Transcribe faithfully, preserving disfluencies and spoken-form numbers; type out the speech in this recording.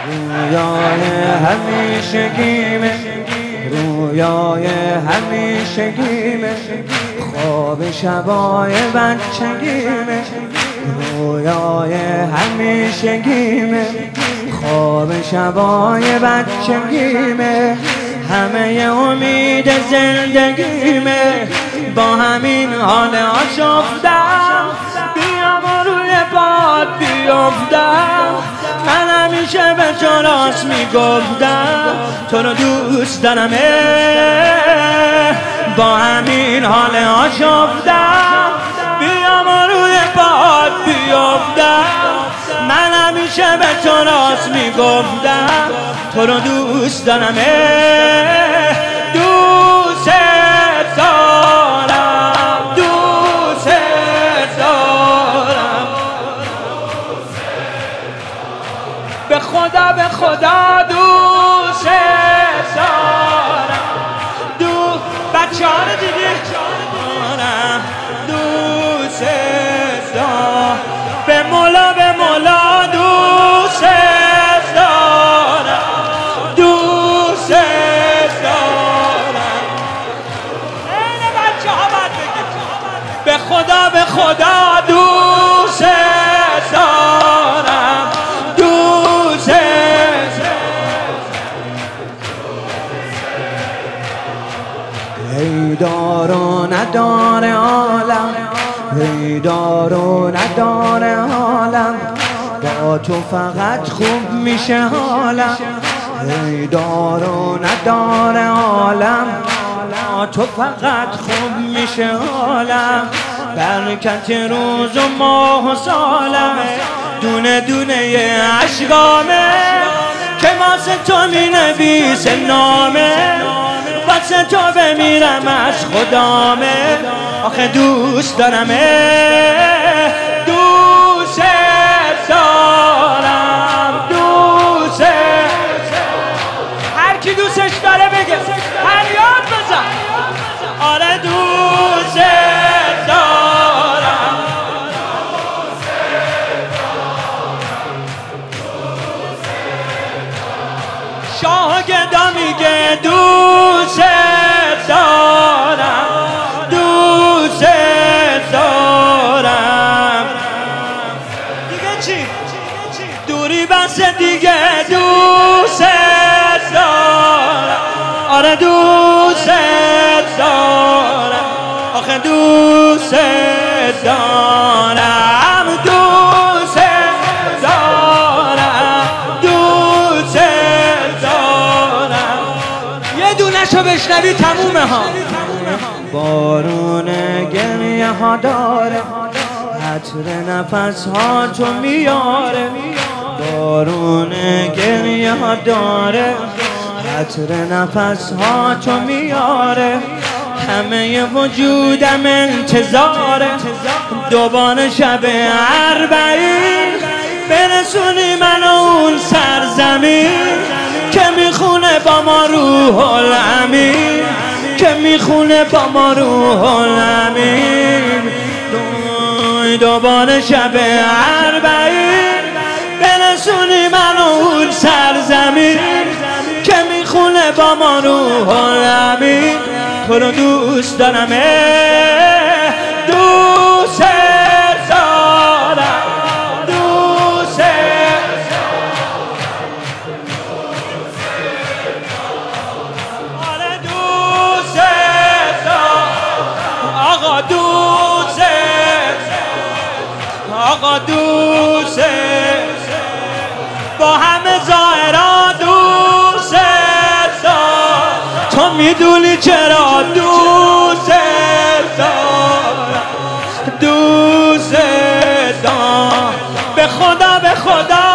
رویای همیشگیمه، رویای همیشگیمه، خواب شبای بچگیمه. رویای همیشگیمه، خواب شبای بچگیمه، همه امید زندگیمه. با همین حال آشفتم، بیام و روی پات بیفتم. من همیشه به تو راست میگفتم، تو رو دوست دارمه. با همین حال آشفتم، بیام و روی پات بیفتم. من همیشه به تو راست میگفتم، تو رو دوست دارمه. دوست دارم، دوست دارم، به خدا به خدا دوست دارم. دو بچه ها رو دیدی؟ دوست دارم، به مولا به مولا دوست دارم، دوست دارم. این بچه ها باید بگید به خدا به خدا دوست دارم، دوست دارم. ای دار و ندار عالم، ای دار و ندار عالم، با تو فقط خوب میشه حالم. ای دار و ندار عالم، با تو فقط خوب میشه حالم. برکت روز و ماه و سالم، دونه دونه عشقامه که واسه تو می نویسه نامه. واسه تو بمیرم از خدامه، آخه دوست دارمه. دوست دارم، دوست. هر کی دوستش داره بگه فریاد بزن. آره دوست دارم. شاه گدا میگه دوست دارم، دوست دارم. دیگه چی؟ دوری بس دیگه دوست دارم. آره دوست دارم، آخه دوست دارم، دوست دارم، دوست دارم. یه دونه‌شو بشنوی تمومه ها. بارون گریه ها داره، عطر نفس ها تو میاره. بارون گریه ها داره، عطر نفس ها تو میاره. همه وجودم انتظاره، دوباره شب اربعین برسونی منو اون سرزمین که میخونه با ما روح الامین، که میخونه با ما روح الامین. دوباره شب اربعین برسونی منو اون سرزمین که میخونه با ما روح الامین. تو رو دوست دارمه، دوست دارم، دوست دارم. آره دوست دارم، آقا دوست دارم، آقا دوست دارم. با همه ظاهرا دوست دارم، تو میدونی چرا دوست دارم، دوست دارم. به خدا به خدا